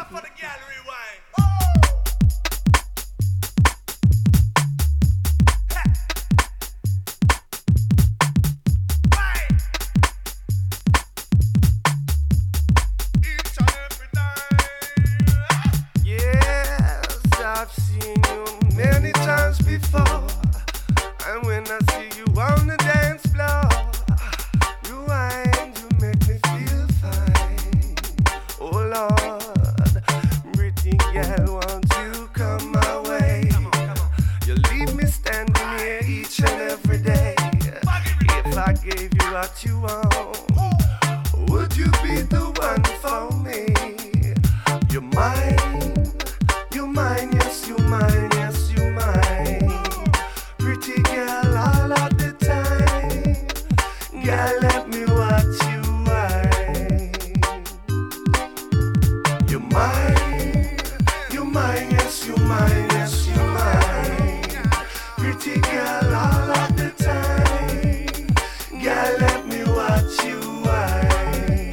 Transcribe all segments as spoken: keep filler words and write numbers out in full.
for the gallery wine. I've seen you many times before, and when I see you on the dance floor, you whine, you make me feel fine. Oh Lord, pretty girl, won't you come my way? You leave me standing here each and every day. If I gave you what you want, would you be the one for me? You're mine. You mine, yes, you mine, yes, you mine. Pretty girl all of the time. Girl, let me watch you wine. You mine, you mine, yes, you mine, yes, you mine. Pretty girl all of the time. Girl, let me watch you wine.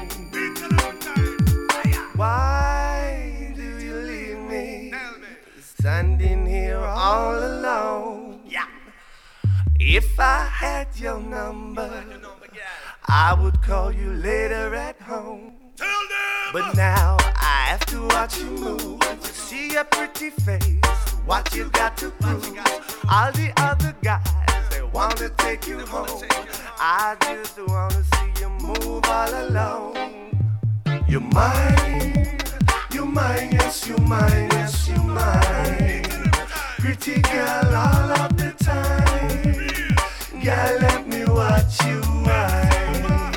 Why do you leave me standing here all alone? Yeah. If I had your number, I would call you later at home. But now I have to watch you move, to see your pretty face, what you got to prove. All the other guys, they wanna take you home. I just wanna see you move all alone. You're mine, you're mine, yes, you're mine, yes, you're mine. Pretty girl all of the time. Girl, let me watch you wine.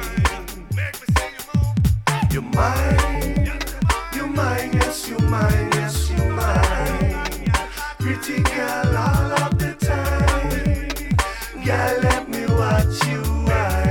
You're mine, you're mine, yes, you're mine, yes, you're mine. Pretty girl all of the time. Girl, let me watch you wine.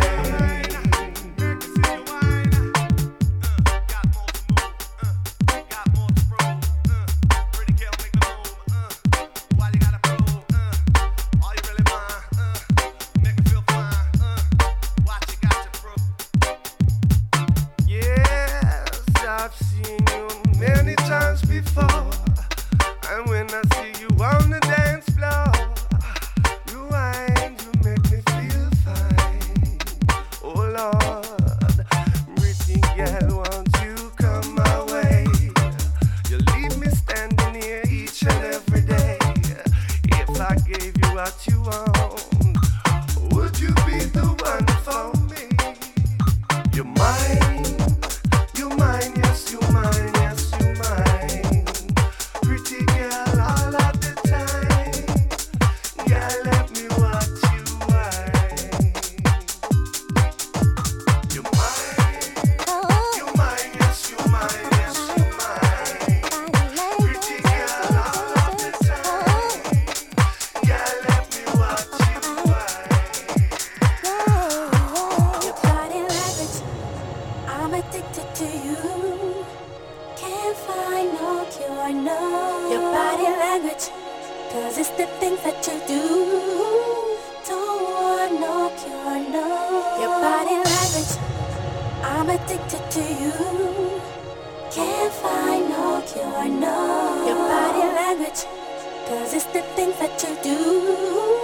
I've seen you many times before, and when I see you on the dance floor, you whine, you make me feel fine. Oh Lord, pretty girl, won't you come my way? You leave me standing here each and every day. If I gave you what you want, would you be the one for me? You're mine. You mine, yes, you mine, yes, you mine. Pretty girl all of the time. Girl, let me watch you wine. You mine, you mine, yes, you mine, yes, you mine. Pretty girl all of the time. Girl, let me watch you wine. Your body language, I'm addicted to you. Can't find no cure, no. Your body language, cause it's the things that you do. Don't want no cure, no. Your body language, I'm addicted to you. Can't find no cure, no. Your body language, cause it's the things that you do.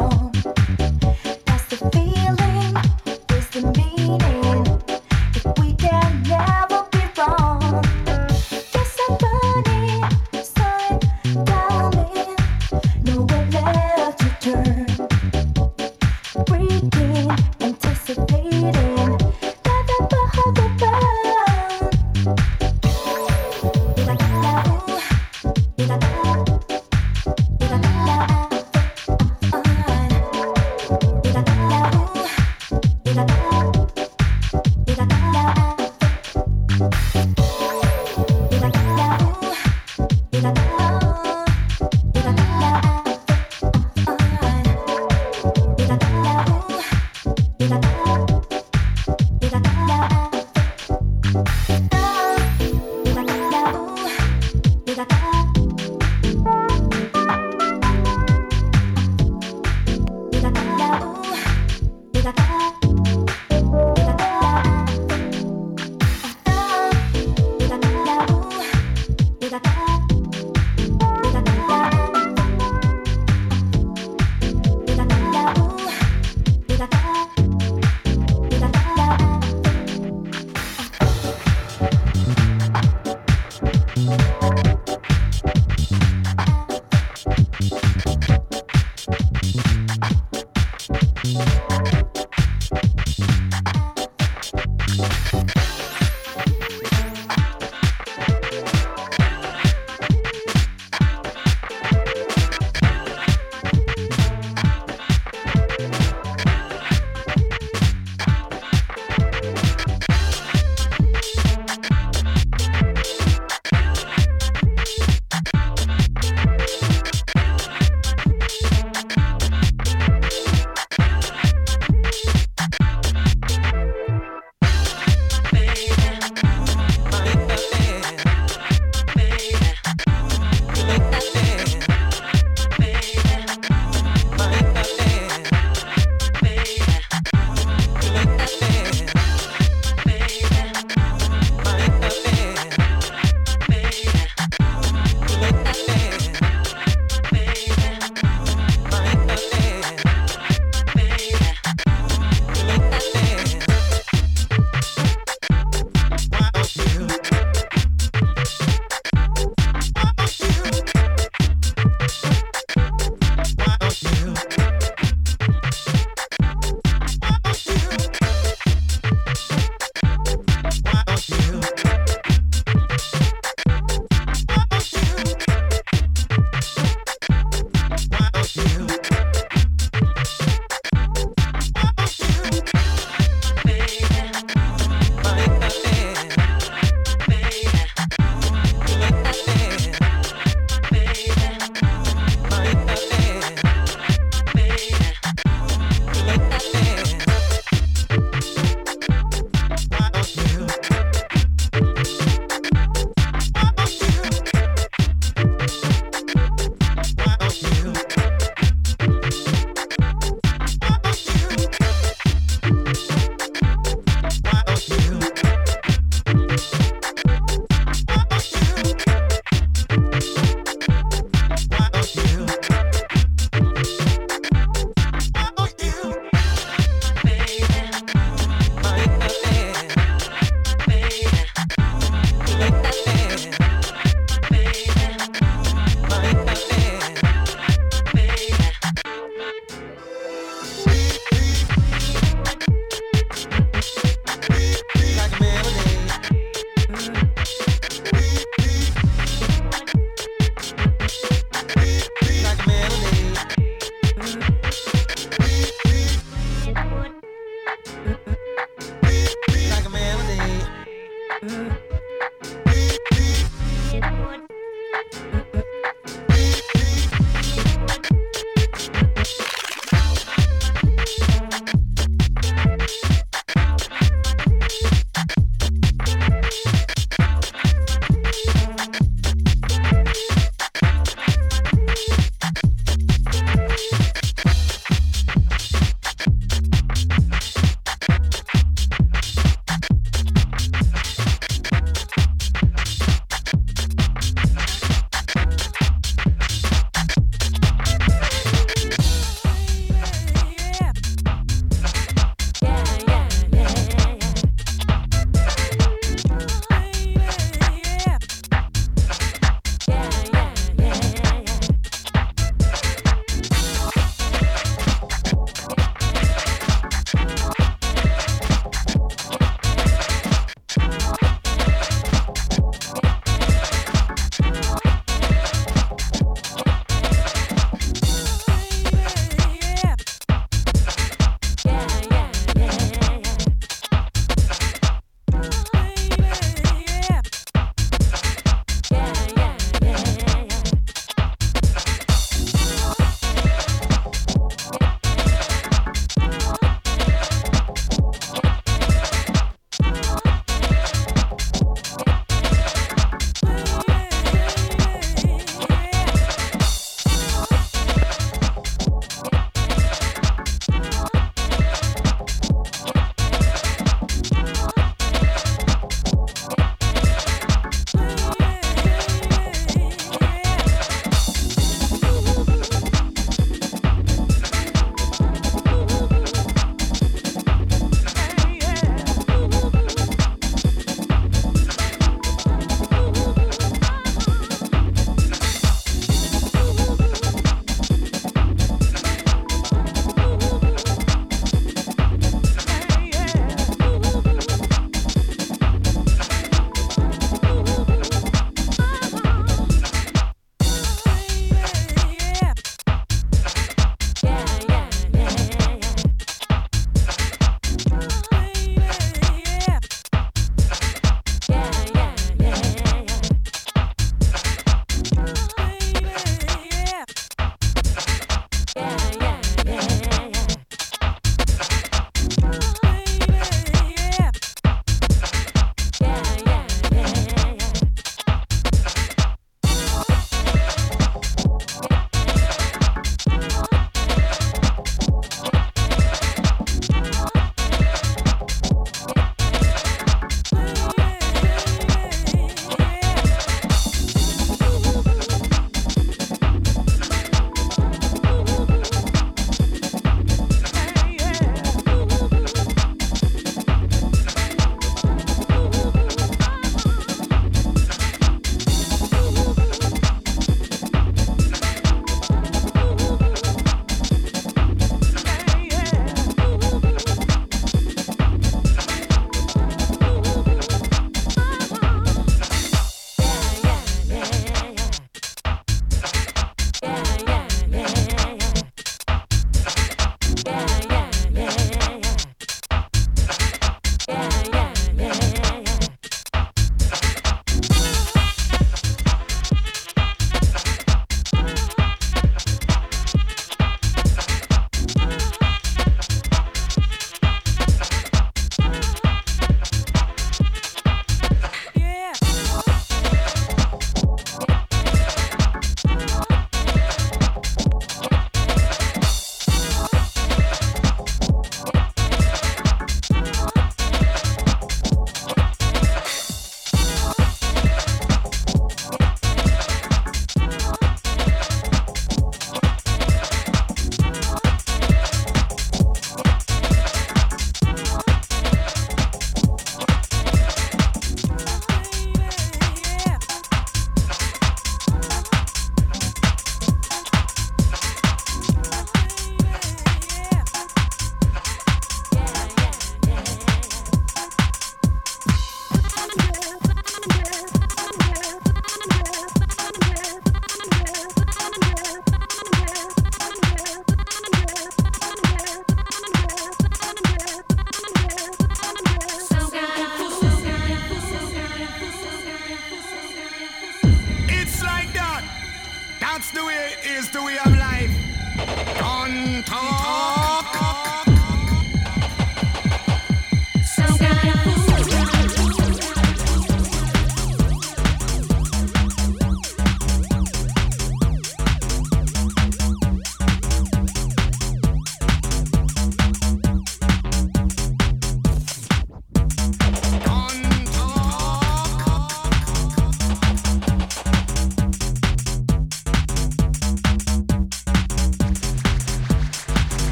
Fun.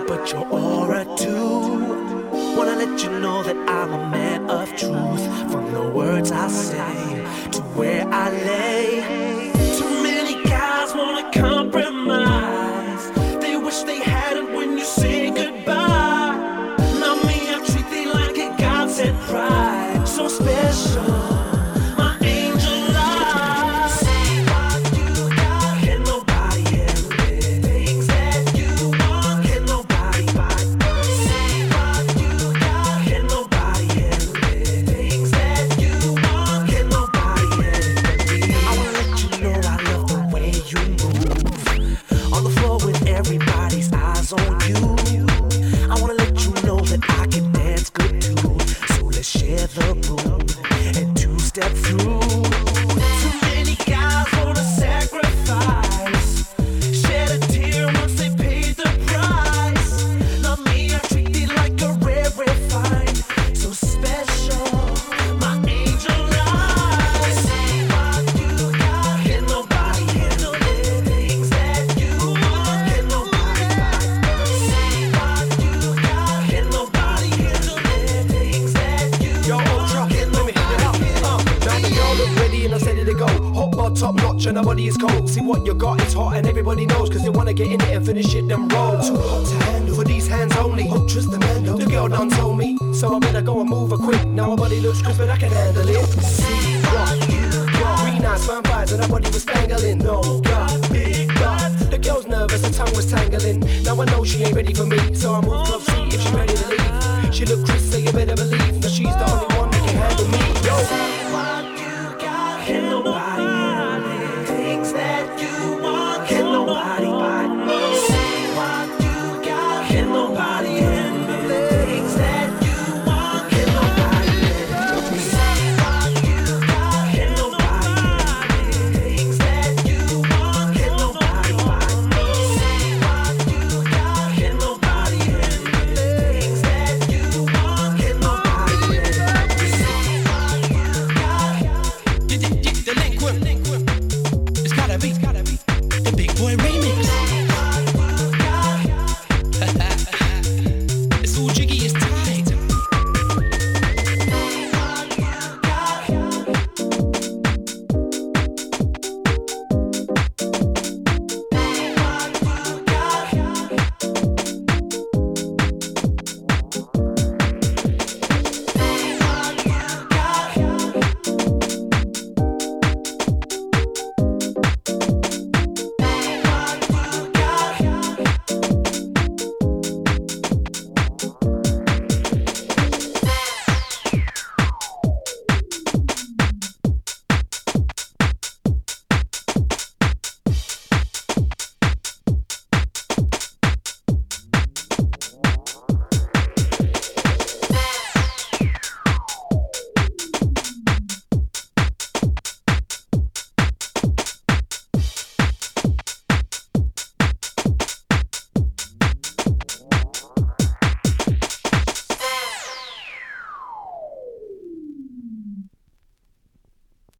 but your aura too. Wanna let you know that I'm a man of truth. From the words I say to where I lay. Too many guys wanna compromise. They wish they hadn't when you say goodbye. Not me, I treat thee like a God-sent pride. So special. Nobody is cold. See what you got, it's hot and everybody knows. Cause they wanna get in it and finish it, then roll. Too hot to handle for these hands only. Oh, trust the man though. The girl done told me, so I better go and move her quick. Now my body looks crisp but I can handle it. See what you got. Three nights, firm vibes and her body was spangling. No, got big butt. The girl's nervous, her tongue was tangling. Now I know she ain't ready for me, so I move close, see if she ready to leave. She look crisp, so you better believe that she's the only one that can handle me. Yo, see what you got. Can nobody. Can nobody buy? See what you got? Can nobody?